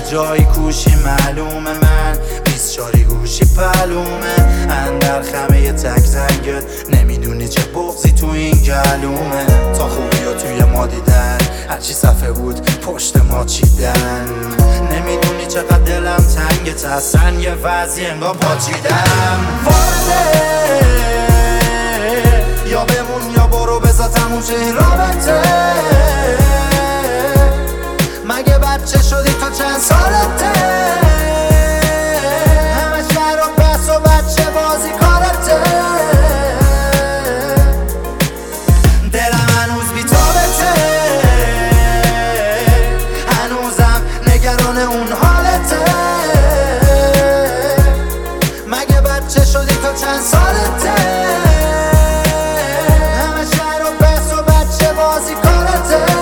جایی کوشی معلومه، من 24 گوشی پلومه، اندر خمه تک زنگت نمیدونی چه بغضی تو این گلومه. تا خوبی ها توی ما دیدن، هرچی صفحه بود پشت ما چیدن، نمیدونی چقدر دلم تنگت، اصلا یه وضعی انگار پاچیدم. وارده یا بمون یا برو، بذار تموم شه این رابطه. مگه بچه شدی تو چند سالته؟ همه شهر و بس و بچه بازی کارته. دلم هنوز بی تابته، هنوزم نگران اون حالته. مگه بچه شدی تو چند سالته؟ همه شهر و بس و بچه بازی کارته.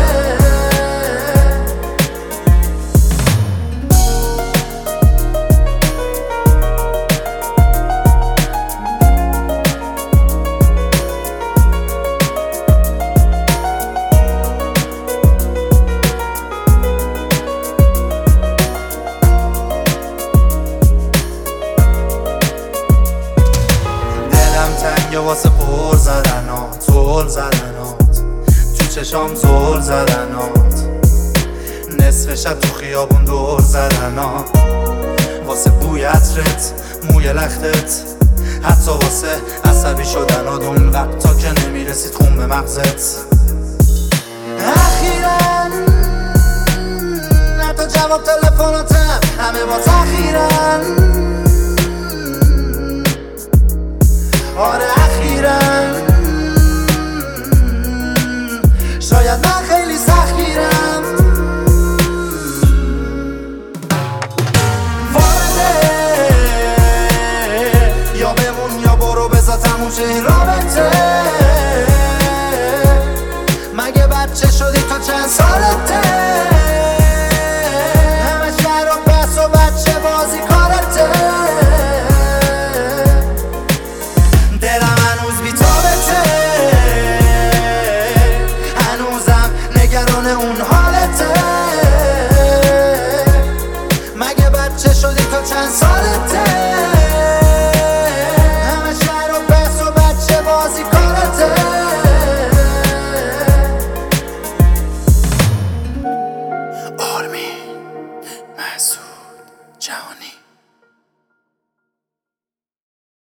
تنگه واسه پر زدنات، زل زدنات تو چشام، زل زدنات نصف شب تو خیابون دور زدنات، واسه بوی عطرت، موی لختت، حتی واسه عصبی شدنات اون وقتا که نمیرسید خون به مغزت. اخیراً حتی جواب تلفناتم همه با تأخیرن. آره اخیراً شاید من خیلی سختگیرم. وارده یا بمون یا برو، بذار تموم شه این رابطه. مگه بچه شدی تو چند سالته؟ همه شهر و بس و بچه بازی کارته. اون حالته. مگه بچه شدی تو چند سالته؟ همه شهر و بس و بچه بازی کارته. آرمین مسعود جهانی.